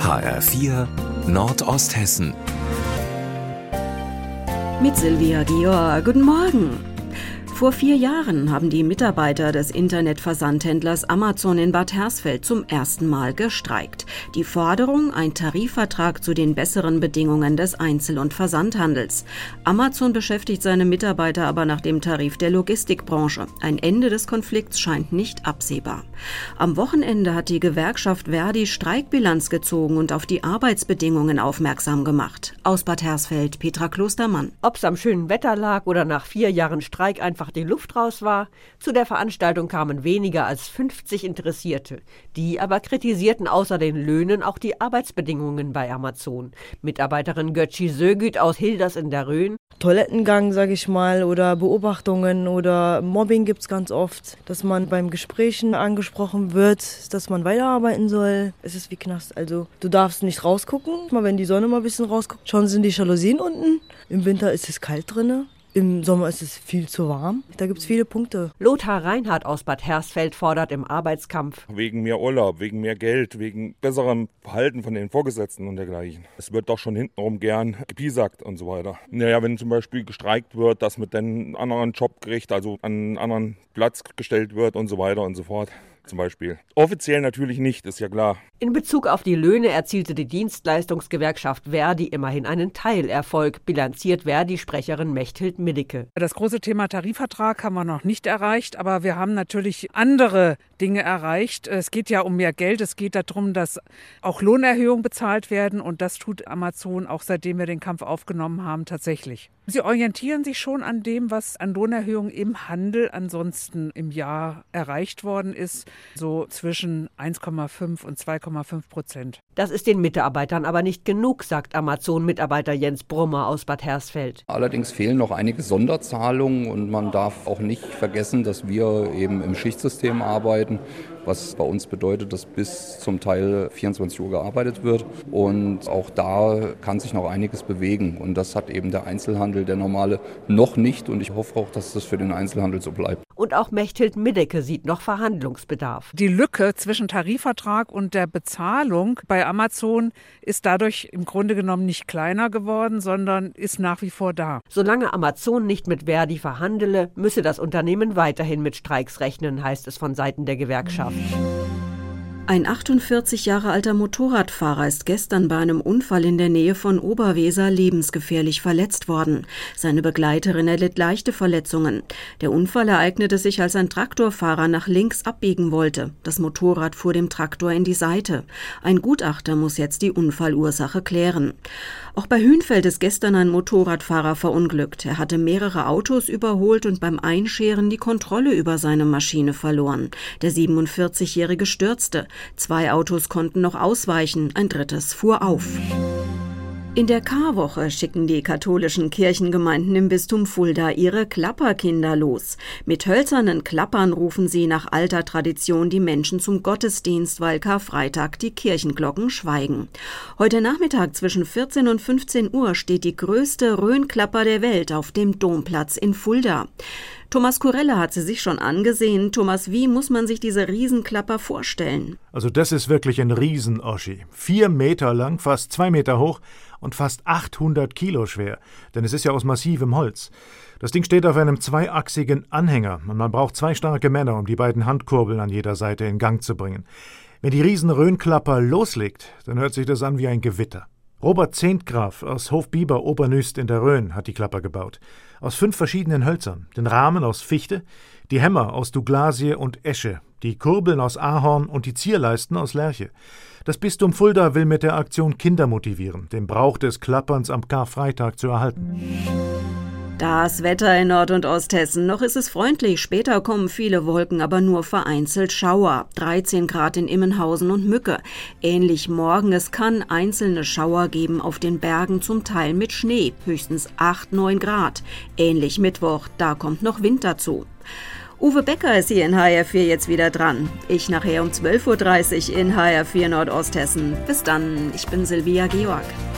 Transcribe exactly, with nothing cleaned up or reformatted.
H R vier Nordosthessen. Mit Silvia Georg. Guten Morgen. Vor vier Jahren haben die Mitarbeiter des Internetversandhändlers Amazon in Bad Hersfeld zum ersten Mal gestreikt. Die Forderung, ein Tarifvertrag zu den besseren Bedingungen des Einzel- und Versandhandels. Amazon beschäftigt seine Mitarbeiter aber nach dem Tarif der Logistikbranche. Ein Ende des Konflikts scheint nicht absehbar. Am Wochenende hat die Gewerkschaft Verdi Streikbilanz gezogen und auf die Arbeitsbedingungen aufmerksam gemacht. Aus Bad Hersfeld, Petra Klostermann. Ob es am schönen Wetter lag oder nach vier Jahren Streik einfach die Luft raus war, zu der Veranstaltung kamen weniger als fünfzig Interessierte. Die aber kritisierten außer den Löhnen auch die Arbeitsbedingungen bei Amazon. Mitarbeiterin Götzi Sögüt aus Hilders in der Rhön. Toilettengang, sage ich mal, oder Beobachtungen oder Mobbing gibt es ganz oft, dass man beim Gesprächen angesprochen wird, dass man weiterarbeiten soll. Es ist wie Knast, also du darfst nicht rausgucken. Mal wenn die Sonne mal ein bisschen rausguckt, schon sind die Jalousien unten. Im Winter ist es kalt drinne. Im Sommer ist es viel zu warm. Da gibt es viele Punkte. Lothar Reinhardt aus Bad Hersfeld fordert im Arbeitskampf. Wegen mehr Urlaub, wegen mehr Geld, wegen besserem Verhalten von den Vorgesetzten und dergleichen. Es wird doch schon hintenrum gern gepiesackt und so weiter. Naja, wenn zum Beispiel gestreikt wird, dass mit einem anderen Jobgericht, also an einen anderen Platz gestellt wird und so weiter und so fort. Zum Beispiel. Offiziell natürlich nicht, ist ja klar. In Bezug auf die Löhne erzielte die Dienstleistungsgewerkschaft Verdi immerhin einen Teilerfolg, bilanziert Verdi-Sprecherin Mechthild Middeke. Das große Thema Tarifvertrag haben wir noch nicht erreicht, aber wir haben natürlich andere Dinge erreicht. Es geht ja um mehr Geld, es geht darum, dass auch Lohnerhöhungen bezahlt werden und das tut Amazon, auch seitdem wir den Kampf aufgenommen haben, tatsächlich. Sie orientieren sich schon an dem, was an Lohnerhöhungen im Handel ansonsten im Jahr erreicht worden ist, so zwischen eins Komma fünf und zwei Komma fünf Prozent. Das ist den Mitarbeitern aber nicht genug, sagt Amazon-Mitarbeiter Jens Brummer aus Bad Hersfeld. Allerdings fehlen noch einige Sonderzahlungen und man darf auch nicht vergessen, dass wir eben im Schichtsystem arbeiten, was bei uns bedeutet, dass bis zum Teil vierundzwanzig Uhr gearbeitet wird und auch da kann sich noch einiges bewegen und das hat eben der Einzelhandel, der normale, noch nicht und ich hoffe auch, dass das für den Einzelhandel so bleibt. Und auch Mechthild Middeke sieht noch Verhandlungsbedarf. Die Lücke zwischen Tarifvertrag und der Bezahlung bei Amazon ist dadurch im Grunde genommen nicht kleiner geworden, sondern ist nach wie vor da. Solange Amazon nicht mit Verdi verhandele, müsse das Unternehmen weiterhin mit Streiks rechnen, heißt es von Seiten der Gewerkschaft. Ein achtundvierzig Jahre alter Motorradfahrer ist gestern bei einem Unfall in der Nähe von Oberweser lebensgefährlich verletzt worden. Seine Begleiterin erlitt leichte Verletzungen. Der Unfall ereignete sich, als ein Traktorfahrer nach links abbiegen wollte. Das Motorrad fuhr dem Traktor in die Seite. Ein Gutachter muss jetzt die Unfallursache klären. Auch bei Hünfeld ist gestern ein Motorradfahrer verunglückt. Er hatte mehrere Autos überholt und beim Einscheren die Kontrolle über seine Maschine verloren. Der siebenundvierzigjährige stürzte. Zwei Autos konnten noch ausweichen, ein drittes fuhr auf. In der Karwoche schicken die katholischen Kirchengemeinden im Bistum Fulda ihre Klapperkinder los. Mit hölzernen Klappern rufen sie nach alter Tradition die Menschen zum Gottesdienst, weil Karfreitag die Kirchenglocken schweigen. Heute Nachmittag zwischen vierzehn und fünfzehn Uhr steht die größte Rhönklapper der Welt auf dem Domplatz in Fulda. Thomas Kurelle hat sie sich schon angesehen. Thomas, wie muss man sich diese Riesenklapper vorstellen? Also das ist wirklich ein Riesen-Oschi. Vier Meter lang, fast zwei Meter hoch und fast achthundert Kilo schwer. Denn es ist ja aus massivem Holz. Das Ding steht auf einem zweiachsigen Anhänger und man braucht zwei starke Männer, um die beiden Handkurbeln an jeder Seite in Gang zu bringen. Wenn die Riesen-Rhönklapper loslegt, dann hört sich das an wie ein Gewitter. Robert Zehntgraf aus Hofbiber Obernüst in der Rhön hat die Klapper gebaut. Aus fünf verschiedenen Hölzern. Den Rahmen aus Fichte, die Hämmer aus Douglasie und Esche, die Kurbeln aus Ahorn und die Zierleisten aus Lärche. Das Bistum Fulda will mit der Aktion Kinder motivieren, den Brauch des Klapperns am Karfreitag zu erhalten. Das Wetter in Nord- und Osthessen. Noch ist es freundlich. Später kommen viele Wolken, aber nur vereinzelt Schauer. dreizehn Grad in Immenhausen und Mücke. Ähnlich morgen. Es kann einzelne Schauer geben auf den Bergen, zum Teil mit Schnee. Höchstens acht, neun Grad. Ähnlich Mittwoch. Da kommt noch Wind dazu. Uwe Becker ist hier in H R vier jetzt wieder dran. Ich nachher um zwölf Uhr dreißig in H R vier Nordosthessen. Bis dann. Ich bin Silvia Georg.